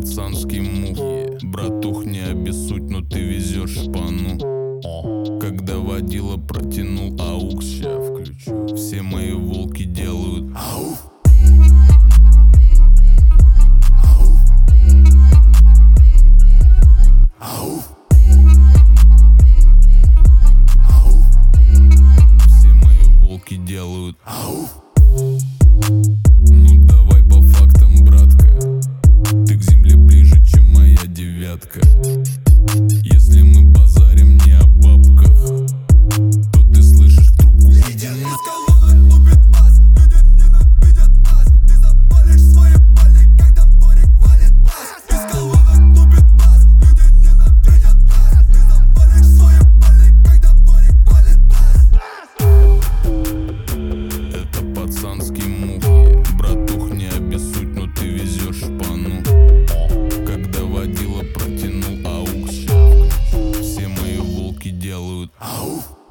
пацанский мув. Братух, не обессудь, но ты везешь шпану. Когда водила протянул аукс, ща включу. Все мои волки делают ау. Все мои волки делают ау. Ну давай по фактам, братка. Ты к земле ближе, чем моя девятка. Если мы базарим не о бабках, то ты слышишь в трубку: иди на. Пацанский мув. Братух, не обессудь, но ты везешь шпану. Когда водила протянул аукс, все мои волки делают ау.